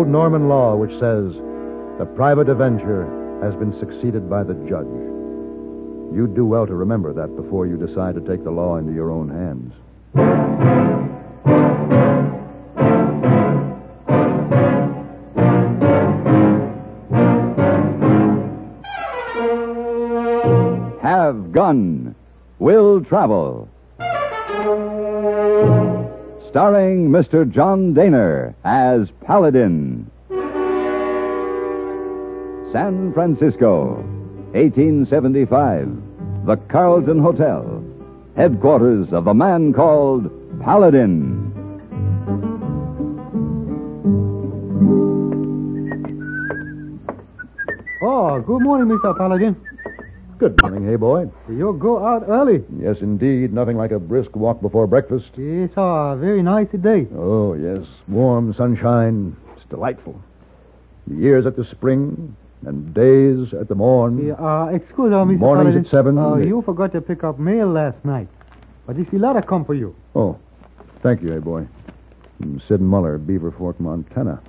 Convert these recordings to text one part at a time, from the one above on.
old Norman law which says the private avenger has been succeeded by the judge. You'd do well to remember that before you decide to take the law into your own hands. Have Gun, Will Travel. Starring Mr. John Daner as Paladin. San Francisco, 1875. The Carlton Hotel, headquarters of the man called Paladin. Oh, good morning, Mr. Paladin. Good morning, hey boy. You go out early. Yes, indeed. Nothing like a brisk walk before breakfast. It's a very nice day. Oh, yes. Warm sunshine. It's delightful. The years at the spring and days at the morn. Excuse me, Mr. Mornings Paladin. at 7. You forgot to pick up mail last night. But this letter come for you. Oh, thank you, hey boy. From Sid Muller, Beaver Fork, Montana.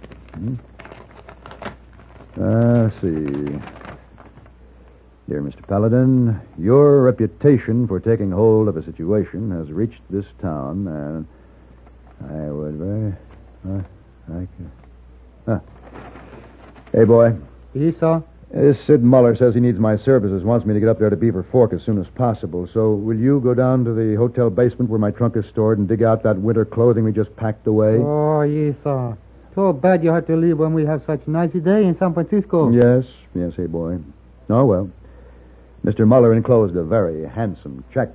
Let's see. Dear Mr. Paladin, your reputation for taking hold of a situation has reached this town, and I would very like you. Hey, boy. Yes, sir. This Sid Muller says he needs my services, wants me to get up there to Beaver Fork as soon as possible. So will you go down to the hotel basement where my trunk is stored and dig out that winter clothing we just packed away? Oh, yes, sir. So bad you had to leave when we have such a nice day in San Francisco. Yes, hey, boy. Oh, well. Mr. Muller enclosed a very handsome check.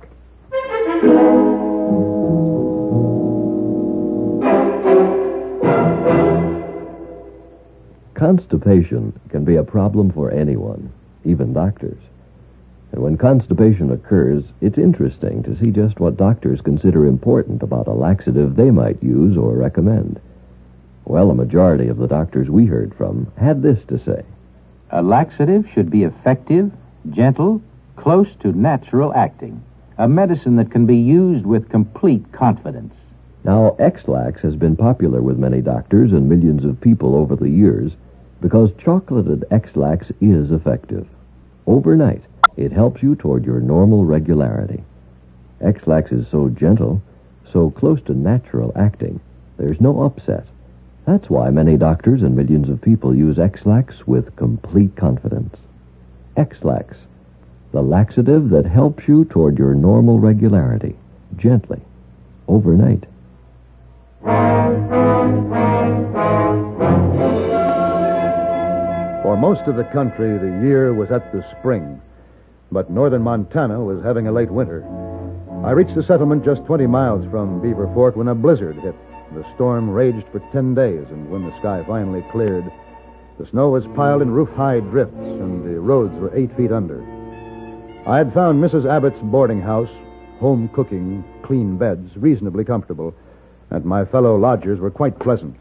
Constipation can be a problem for anyone, even doctors. And when constipation occurs, it's interesting to see just what doctors consider important about a laxative they might use or recommend. Well, a majority of the doctors we heard from had this to say. A laxative should be effective, gentle, close to natural acting. A medicine that can be used with complete confidence. Now, X-Lax has been popular with many doctors and millions of people over the years because chocolated X-Lax is effective. Overnight, it helps you toward your normal regularity. X-Lax is so gentle, so close to natural acting, there's no upset. That's why many doctors and millions of people use X-Lax with complete confidence. X-Lax, the laxative that helps you toward your normal regularity, gently, overnight. For most of the country, the year was at the spring, but northern Montana was having a late winter. I reached the settlement just 20 miles from Beaver Fork when a blizzard hit. The storm raged for 10 days, and when the sky finally cleared, the snow was piled in roof-high drifts, and the roads were 8 feet under. I had found Mrs. Abbott's boarding house, home cooking, clean beds, reasonably comfortable, and my fellow lodgers were quite pleasant.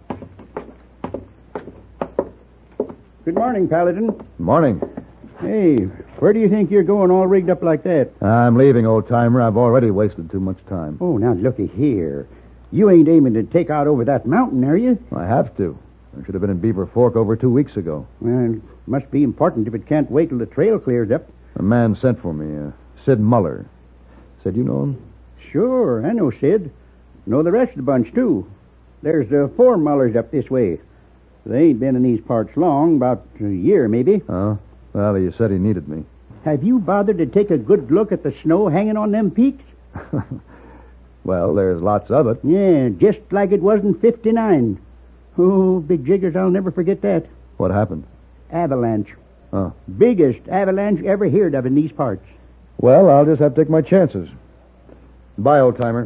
Good morning, Paladin. Morning. Hey, where do you think you're going all rigged up like that? I'm leaving, old-timer. I've already wasted too much time. Oh, now looky here. You ain't aiming to take out over that mountain, are you? I have to. I should have been in Beaver Fork over 2 weeks ago. Well, it must be important if it can't wait till the trail clears up. A man sent for me, Sid Muller. Said you know him? Sure, I know Sid. Know the rest of the bunch, too. There's 4 Mullers up this way. They ain't been in these parts long, about a year, maybe. Oh? Well, he said he needed me. Have you bothered to take a good look at the snow hanging on them peaks? Well, there's lots of it. Yeah, just like it was in 59. Oh, big jiggers, I'll never forget that. What happened? Avalanche. Oh. Biggest avalanche ever heard of in these parts. Well, I'll just have to take my chances. Bye, old-timer.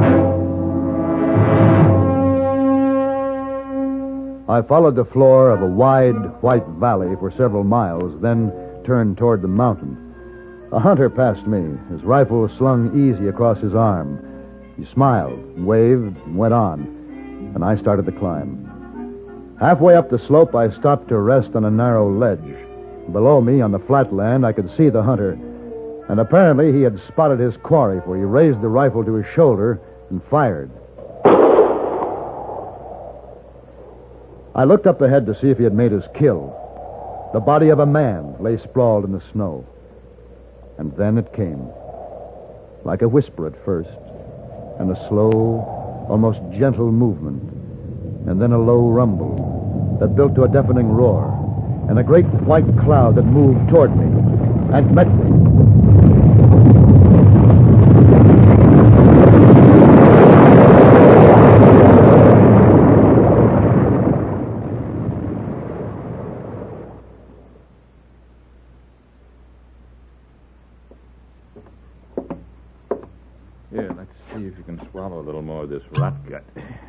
I followed the floor of a wide, white valley for several miles, then turned toward the mountain. A hunter passed me, his rifle slung easy across his arm. He smiled, waved, and went on, and I started the climb. Halfway up the slope, I stopped to rest on a narrow ledge. Below me, on the flat land, I could see the hunter, and apparently he had spotted his quarry, for he raised the rifle to his shoulder and fired. I looked up ahead to see if he had made his kill. The body of a man lay sprawled in the snow. And then it came. Like a whisper at first, and a slow, almost gentle movement, and then a low rumble that built to a deafening roar, and a great white cloud that moved toward me and met me. Here, let's see if you can swallow a little more of this rot gut.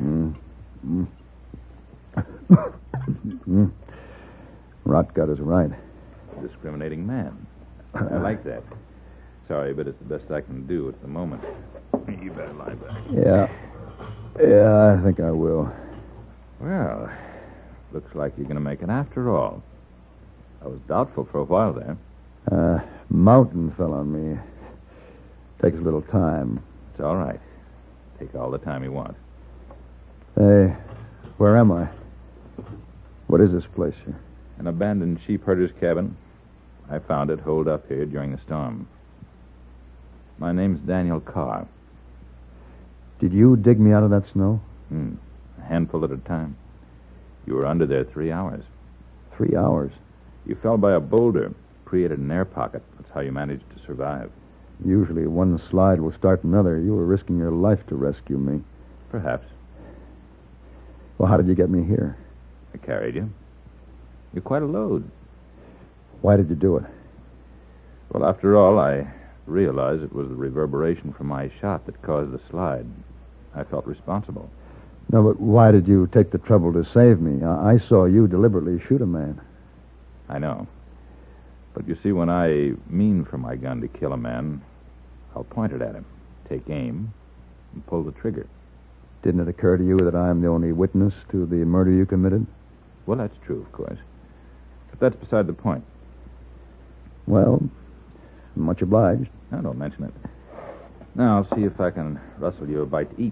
Rot gut is right. Discriminating man. I like that. Sorry, but it's the best I can do at the moment. You better lie back. Yeah, I think I will. Well, looks like you're going to make it after all. I was doubtful for a while there. Mountain fell on me. Takes a little time. It's all right. Take all the time you want. Hey, where am I? What is this place here? An abandoned sheep herder's cabin. I found it holed up here during the storm. My name's Daniel Carr. Did you dig me out of that snow? A handful at a time. You were under there 3 hours. 3 hours? You fell by a boulder, created an air pocket. That's how you managed to survive. Usually one slide will start another. You were risking your life to rescue me. Perhaps. Well, how did you get me here? I carried you. You're quite a load. Why did you do it? Well, after all, I realized it was the reverberation from my shot that caused the slide. I felt responsible. No, but why did you take the trouble to save me? I saw you deliberately shoot a man. I know. But you see, when I mean for my gun to kill a man, I'll point it at him, take aim, and pull the trigger. Didn't it occur to you that I am the only witness to the murder you committed? Well, that's true, of course. But that's beside the point. Well, much obliged. Now, don't mention it. Now, I'll see if I can rustle you a bite to eat.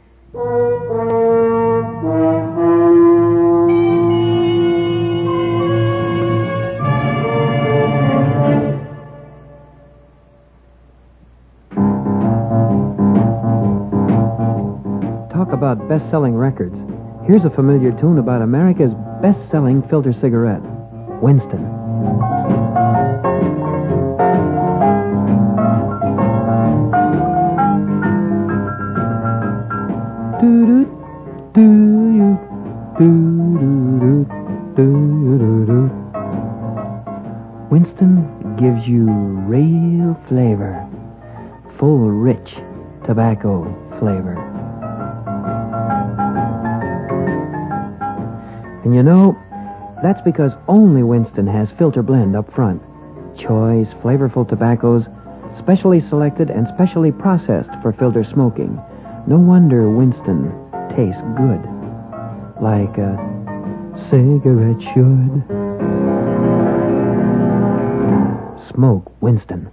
Talk about best-selling records. Here's a familiar tune about America's best-selling filter cigarette, Winston. Winston gives you real flavor, full, rich tobacco flavor. And you know, that's because only Winston has filter blend up front. Choice, flavorful tobaccos, specially selected and specially processed for filter smoking. No wonder Winston tastes good. Like a cigarette should. Smoke Winston.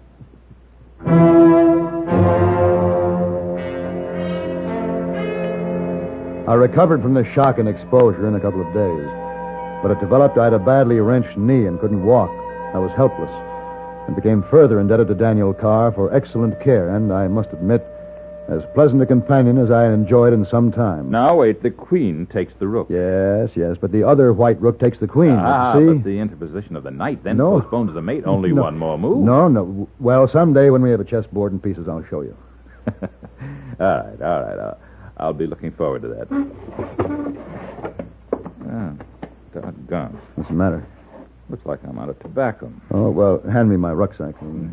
I recovered from the shock and exposure in a couple of days. But it developed I had a badly wrenched knee and couldn't walk. I was helpless and became further indebted to Daniel Carr for excellent care and, I must admit, as pleasant a companion as I had enjoyed in some time. Now, wait. The queen takes the rook. Yes, but the other white rook takes the queen. See? But the interposition of the knight then postpones the mate. Only one more move. No. Well, someday when we have a chessboard in pieces, I'll show you. All right. I'll be looking forward to that. Doggone. What's the matter? Looks like I'm out of tobacco. Oh, well, hand me my rucksack.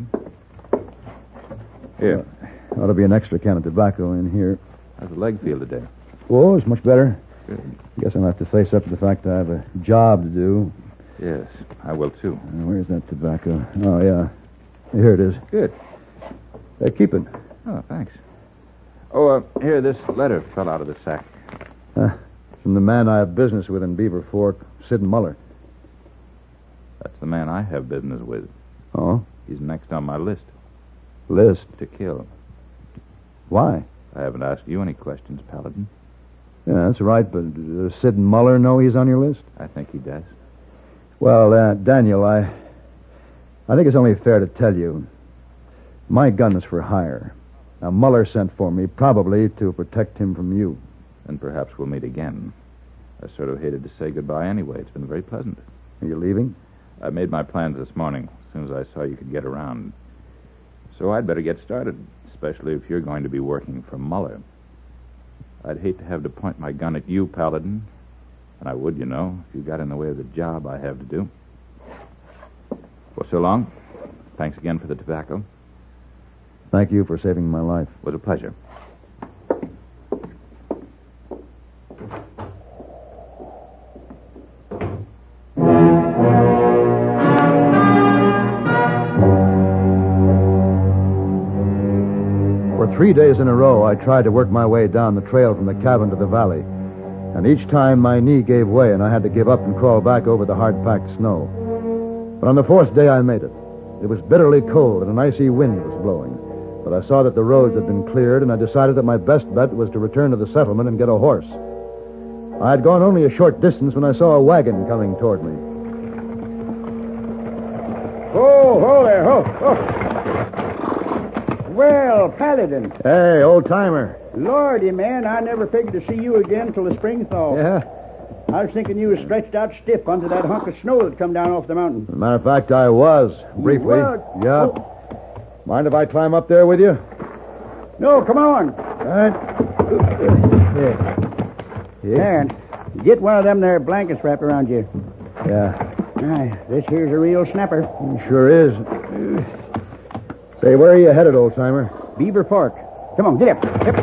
Here. Ought to be an extra can of tobacco in here. How's the leg feel today? Oh, it's much better. Good. Guess I'll have to face up to the fact that I have a job to do. Yes, I will, too. Where's that tobacco? Oh, yeah. Here it is. Good. Keep it. Oh, thanks. Oh, here, this letter fell out of the sack. From the man I have business with in Beaver Fork, Sid Muller. That's the man I have business with. Oh? He's next on my list. List? To kill. Why? I haven't asked you any questions, Paladin. Yeah, that's right, but does Sid Muller know he's on your list? I think he does. Well, Daniel, I think it's only fair to tell you, my gun is for hire. Now, Muller sent for me, probably to protect him from you. And perhaps we'll meet again. I sort of hated to say goodbye anyway. It's been very pleasant. Are you leaving? I made my plans this morning, as soon as I saw you could get around. So I'd better get started, especially if you're going to be working for Muller. I'd hate to have to point my gun at you, Paladin. And I would, you know, if you got in the way of the job I have to do. Well, so long. Thanks again for the tobacco. Thank you for saving my life. It was a pleasure. For 3 days in a row, I tried to work my way down the trail from the cabin to the valley. And each time my knee gave way and I had to give up and crawl back over the hard-packed snow. But on the 4th day, I made it. It was bitterly cold and an icy wind was blowing. But I saw that the roads had been cleared, and I decided that my best bet was to return to the settlement and get a horse. I had gone only a short distance when I saw a wagon coming toward me. Oh, there, Well, Paladin. Hey, old-timer. Lordy, man, I never figured to see you again till the spring thaw. Yeah? I was thinking you was stretched out stiff under that hunk of snow that come down off the mountain. As a matter of fact, I was, briefly. What? Yeah. Oh. Mind if I climb up there with you? No, come on. All right. There, get one of them there blankets wrapped around you. Yeah, This here's a real snapper. sure is. Say, where are you headed, old-timer? Beaver Fork. Come on, get up. Yep.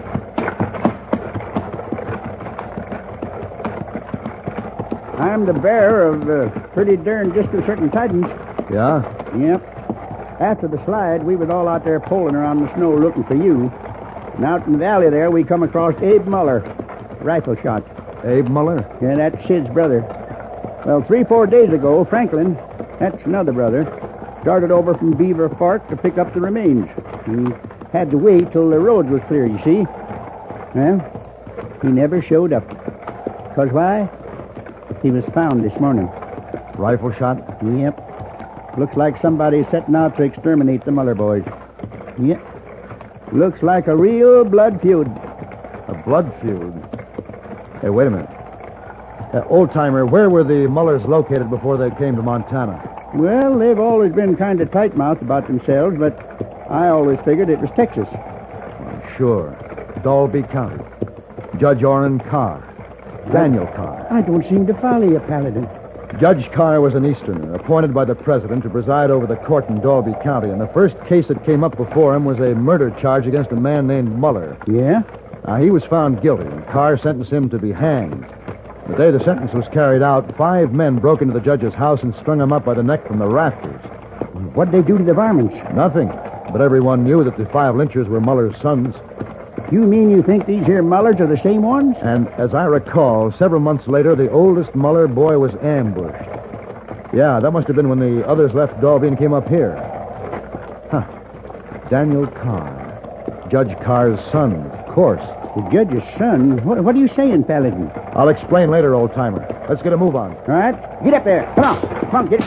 I'm the bearer of pretty darn disconcerting tidings. Yeah? Yep. After the slide, we was all out there poling around the snow looking for you. And out in the valley there, we come across Abe Muller, rifle shot. Abe Muller? Yeah, that's Sid's brother. Well, 3-4 days ago, Franklin, that's another brother, started over from Beaver Fork to pick up the remains. He had to wait till the roads was clear, you see. Well, he never showed up. 'Cause why? He was found this morning. Rifle shot? Yep. Looks like somebody's setting out to exterminate the Muller boys. Yep. Looks like a real blood feud. A blood feud? Hey, wait a minute. Old-timer, where were the Mullers located before they came to Montana? Well, they've always been kind of tight-mouthed about themselves, but I always figured it was Texas. Sure. Dalby County. Judge Orrin Carr. Daniel Carr. I don't seem to follow you, Paladin. Judge Carr was an Easterner, appointed by the president to preside over the court in Dalby County, and the first case that came up before him was a murder charge against a man named Muller. Yeah? He was found guilty, and Carr sentenced him to be hanged. The day the sentence was carried out, 5 men broke into the judge's house and strung him up by the neck from the rafters. What'd they do to the varmints? Nothing, but everyone knew that the 5 lynchers were Muller's sons. You mean you think these here Mullers are the same ones? And as I recall, several months later, the oldest Muller boy was ambushed. Yeah, that must have been when the others left Dalby and came up here. Huh. Daniel Carr. Judge Carr's son, of course. The judge's son? What are you saying, Paladin? I'll explain later, old-timer. Let's get a move on. All right. Get up there. Come on, get it.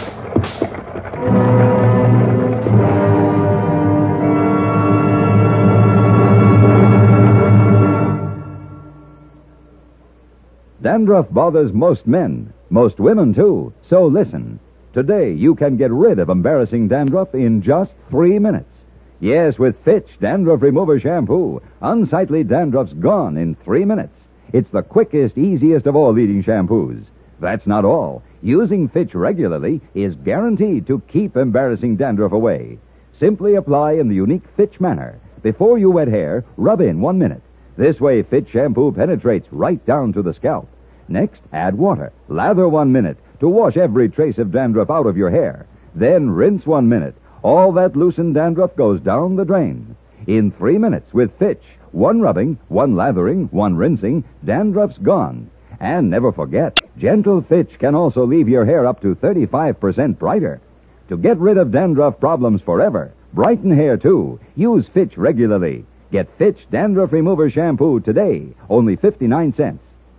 Dandruff bothers most men, most women, too. So listen. Today, you can get rid of embarrassing dandruff in just 3 minutes. Yes, with Fitch Dandruff Remover Shampoo, unsightly dandruff's gone in 3 minutes. It's the quickest, easiest of all leading shampoos. That's not all. Using Fitch regularly is guaranteed to keep embarrassing dandruff away. Simply apply in the unique Fitch manner. Before you wet hair, rub in 1 minute. This way, Fitch shampoo penetrates right down to the scalp. Next, add water. Lather 1 minute to wash every trace of dandruff out of your hair. Then rinse 1 minute. All that loosened dandruff goes down the drain. In 3 minutes with Fitch, 1 rubbing, 1 lathering, 1 rinsing, dandruff's gone. And never forget, gentle Fitch can also leave your hair up to 35% brighter. To get rid of dandruff problems forever, brighten hair too, use Fitch regularly. Get Fitch Dandruff Remover Shampoo today, only 59 cents.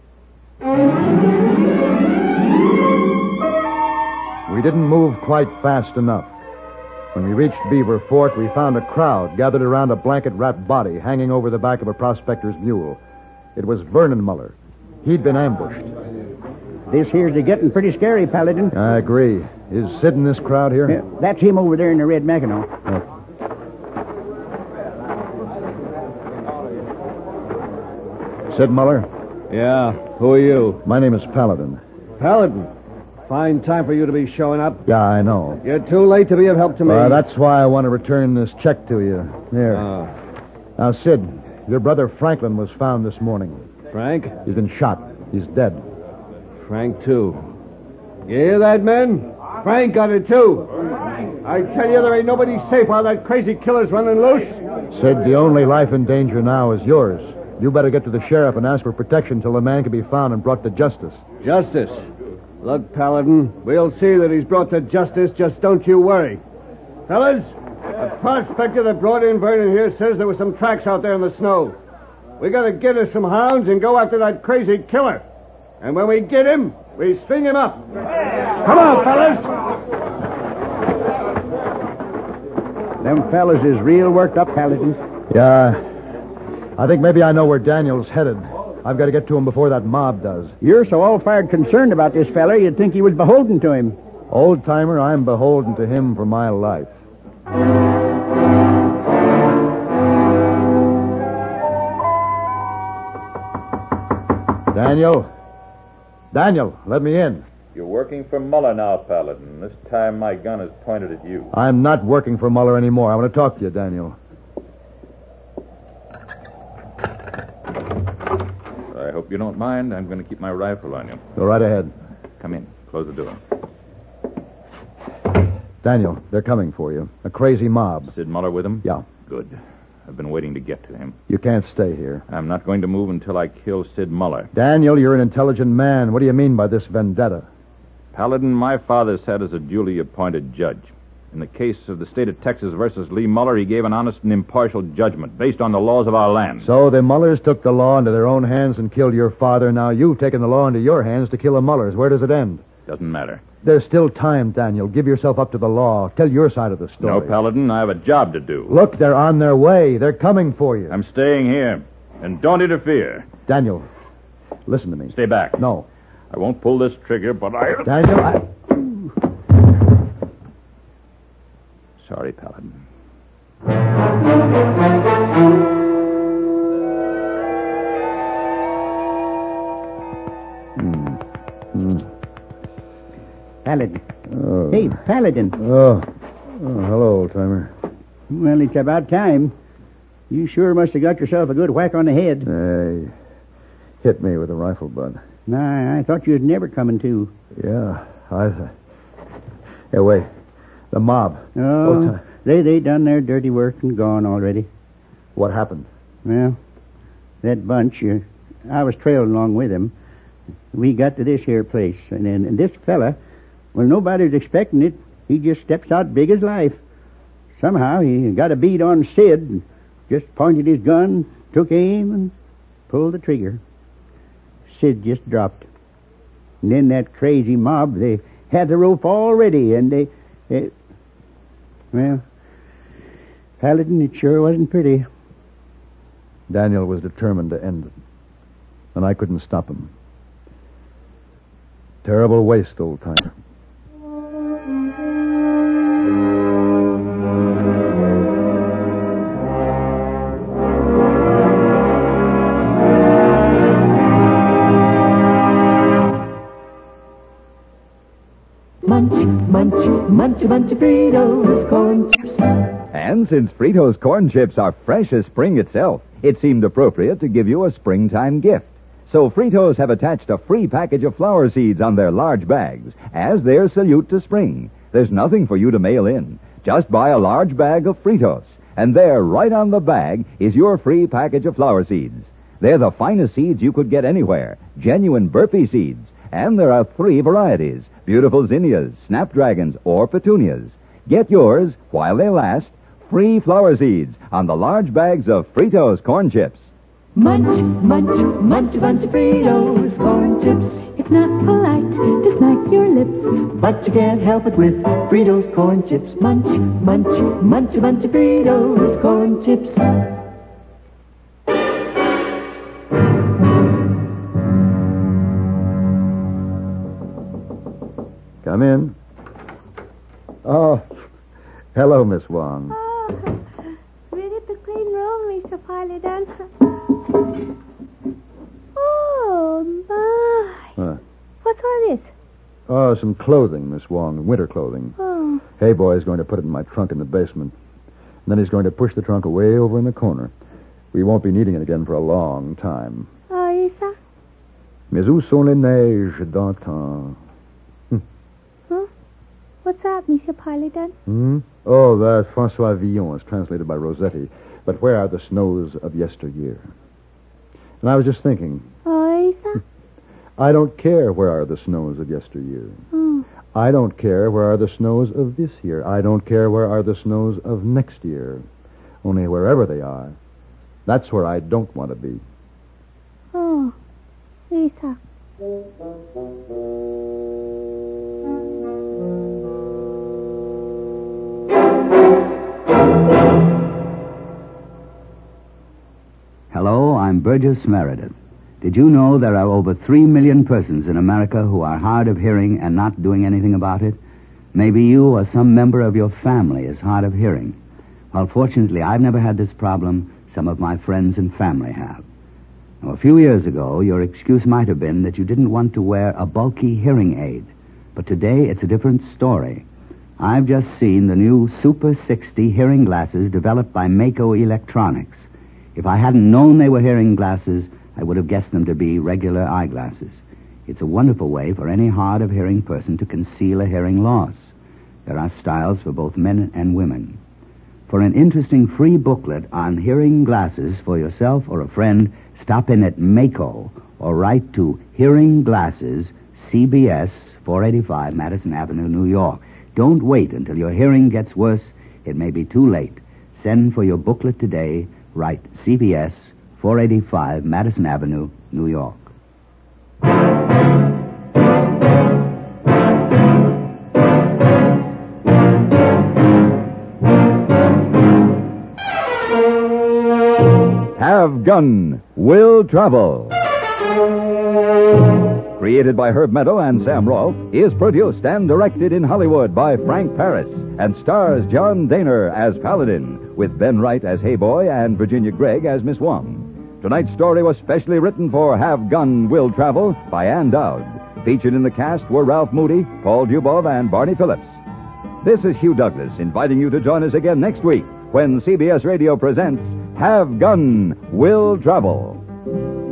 We didn't move quite fast enough. When we reached Beaver Fork, we found a crowd gathered around a blanket-wrapped body hanging over the back of a prospector's mule. It was Vernon Muller. He'd been ambushed. This here's getting pretty scary, Paladin. I agree. Is Sid in this crowd here? Yeah, that's him over there in the red Mackinaw. Sid Muller? Yeah, who are you? My name is Paladin. Paladin. Fine time for you to be showing up. Yeah, I know. You're too late to be of help to me. That's why I want to return this check to you. Here. Now, Sid, your brother Franklin was found this morning. Frank? He's been shot. He's dead. Frank, too. You hear that, men? Frank got it, too. I tell you, there ain't nobody safe while that crazy killer's running loose. Sid, the only life in danger now is yours. You better get to the sheriff and ask for protection till the man can be found and brought to justice. Justice? Look, Paladin, we'll see that he's brought to justice. Just don't you worry. Fellas, a prospector that brought in Vernon here says there were some tracks out there in the snow. We gotta get us some hounds and go after that crazy killer. And when we get him, we string him up. Come on, fellas! Them fellas is real worked up, Paladin. Yeah. I think maybe I know where Daniel's headed. I've got to get to him before that mob does. You're so all-fired concerned about this fella, you'd think he was beholden to him. Old-timer, I'm beholden to him for my life. Daniel? Daniel, let me in. You're working for Muller now, Paladin. This time my gun is pointed at you. I'm not working for Muller anymore. I want to talk to you, Daniel. I hope you don't mind. I'm going to keep my rifle on you. Go right ahead. Come in. Close the door. Daniel, they're coming for you. A crazy mob. Sid Muller with him? Yeah. Good. I've been waiting to get to him. You can't stay here. I'm not going to move until I kill Sid Muller. Daniel, you're an intelligent man. What do you mean by this vendetta? Paladin, my father sat as a duly appointed judge. In the case of the state of Texas versus Lee Muller, he gave an honest and impartial judgment based on the laws of our land. So the Mullers took the law into their own hands and killed your father. Now you've taken the law into your hands to kill the Mullers. Where does it end? Doesn't matter. There's still time, Daniel. Give yourself up to the law. Tell your side of the story. No, Paladin, I have a job to do. Look, they're on their way. They're coming for you. I'm staying here. And don't interfere. Daniel, listen to me. Stay back. No. I won't pull this trigger, but I... Daniel, Sorry, Paladin. Paladin. Oh. Hey, Paladin. Oh, hello, old-timer. Well, it's about time. You sure must have got yourself a good whack on the head. Hey, hit me with a rifle butt. Nah, I thought you'd never coming to. Yeah, Hey, wait. The mob. Oh, they done their dirty work and gone already. What happened? Well, that bunch, I was trailing along with them. We got to this here place, and this fella, well, nobody was expecting it. He just steps out big as life. Somehow he got a bead on Sid, and just pointed his gun, took aim, and pulled the trigger. Sid just dropped. And then that crazy mob, they had the rope all ready, and they well, Paladin, it sure wasn't pretty. Daniel was determined to end it, and I couldn't stop him. Terrible waste, old-timer. Munch a bunch of Fritos corn chips. And since Fritos corn chips are fresh as spring itself, it seemed appropriate to give you a springtime gift. So Fritos have attached a free package of flower seeds on their large bags as their salute to spring. There's nothing for you to mail in. Just buy a large bag of Fritos, and there, right on the bag, is your free package of flower seeds. They're the finest seeds you could get anywhere, genuine Burpee seeds. And there are 3 varieties, beautiful zinnias, snapdragons, or petunias. Get yours, while they last, free flower seeds on the large bags of Fritos corn chips. Munch, munch, munch a bunch of Fritos, corn chips. It's not polite to smack your lips, but you can't help it with Fritos corn chips. Munch, munch, munch a bunch of Fritos, corn chips. Come in. Oh, hello, Miss Wong. Oh, ready to clean room, Mr. Paladin. Oh, my. What's all this? Oh, some clothing, Miss Wong, winter clothing. Oh. Hey, boy is going to put it in my trunk in the basement. And then he's going to push the trunk away over in the corner. We won't be needing it again for a long time. Oh, yes, sir? Mais où sont les neiges d'antan? Huh? What's that, Monsieur Paladin? Oh, that François Villon is translated by Rossetti. But where are the snows of yesteryear? And I was just thinking. Oh, yes, sir? I don't care where are the snows of yesteryear. I don't care where are the snows of this year. I don't care where are the snows of next year. Only wherever they are, that's where I don't want to be. Oh, yes, sir. Hello, I'm Burgess Meredith. Did you know there are over 3 million persons in America who are hard of hearing and not doing anything about it? Maybe you or some member of your family is hard of hearing. Well, fortunately, I've never had this problem. Some of my friends and family have. Now, a few years ago, your excuse might have been that you didn't want to wear a bulky hearing aid. But today, it's a different story. I've just seen the new Super 60 hearing glasses developed by Mako Electronics. If I hadn't known they were hearing glasses, I would have guessed them to be regular eyeglasses. It's a wonderful way for any hard-of-hearing person to conceal a hearing loss. There are styles for both men and women. For an interesting free booklet on hearing glasses for yourself or a friend, stop in at Mako or write to Hearing Glasses, CBS, 485 Madison Avenue, New York. Don't wait until your hearing gets worse. It may be too late. Send for your booklet today. Write CBS, 485 Madison Avenue, New York. Have Gun Will Travel. Created by Herb Meadow and Sam Rolfe, is produced and directed in Hollywood by Frank Paris and stars John Daner as Paladin, with Ben Wright as Hey Boy and Virginia Gregg as Miss Wong. Tonight's story was specially written for Have Gun Will Travel by Ann Dowd. Featured in the cast were Ralph Moody, Paul Dubov, and Barney Phillips. This is Hugh Douglas inviting you to join us again next week when CBS Radio presents Have Gun Will Travel.